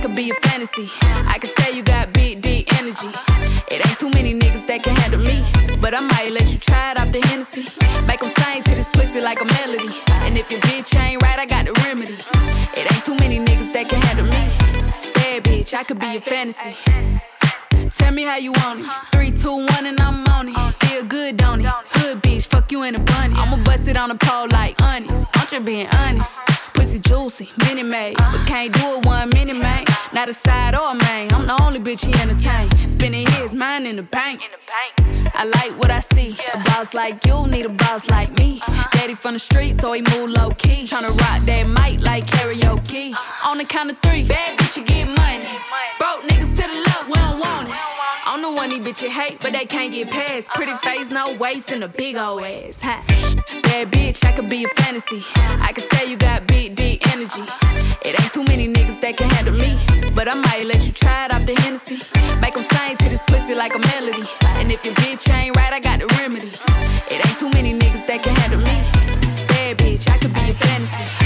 could be a fantasy. I could tell you got big, deep energy. It ain't too many niggas that can handle me, but I might let you try it off the Hennessy. Make them sing to this pussy like a melody. And if your bitch ain't right, I got the remedy. It ain't too many niggas that can handle me. Bad bitch, I could be a fantasy. Tell me how you want it. 3, 2, 1 and I'm on it. Feel good, don't it? Hood bitch, fuck you in a bunny. I'ma bust it on the pole like honest. I'm just being honest. Pussy juicy, mini made, but can't do it 1 minute, man. Not a side or a main. I'm the only bitch he entertain. Spending his mind in the bank. I like what I see. A boss like you need a boss like me. Daddy from the street, so he move low key. Tryna rock that mic like karaoke. On the count of 3, bad bitch, you get money. Broke niggas to the left, we don't want it. I'm the one these bitches hate, but they can't get past. Pretty face, no waist, and a big old ass. Ha. Bad bitch, I could be a fantasy. I could tell you got big, deep energy. It ain't too many niggas that can handle me, but I might let you try it off the Hennessy. Make them sing to this pussy like a melody. And if your bitch ain't right, I got the remedy. It ain't too many niggas that can handle me. Bad bitch, I could be a fantasy.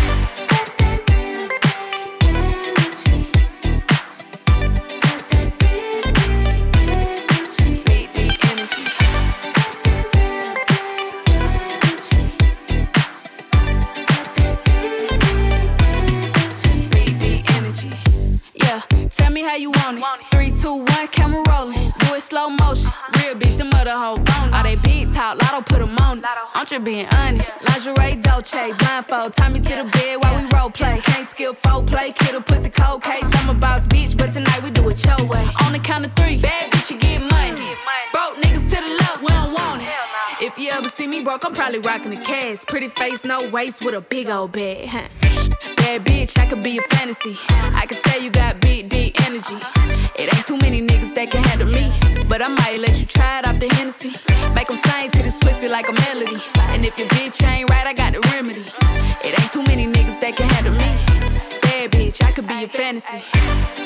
How you want it? 3, 2, 1, camera rolling. Do it slow motion. Real bitch, the mother hoe bone. All they big talk, lotto put them on it. I'm just being honest. Lingerie, Dolce, blindfold. Tie me to the bed while we role play. Can't skill folk play, kid a pussy cold case. I'm a boss bitch, but tonight we do it your way. On the count of 3, bad bitch, you get money. Broke niggas to the left, we don't want it. If you ever see me broke, I'm probably rocking the cash. Pretty face, no waist, with a big old bag. Bad bitch, I could be a fantasy. I could tell you got big, deep energy. It ain't too many niggas that can handle me, but I might let you try it off the Hennessy. Make them sing to this pussy like a melody. And if your bitch ain't right, I got the remedy. It ain't too many niggas that can handle me. Bad bitch, I could be a fantasy.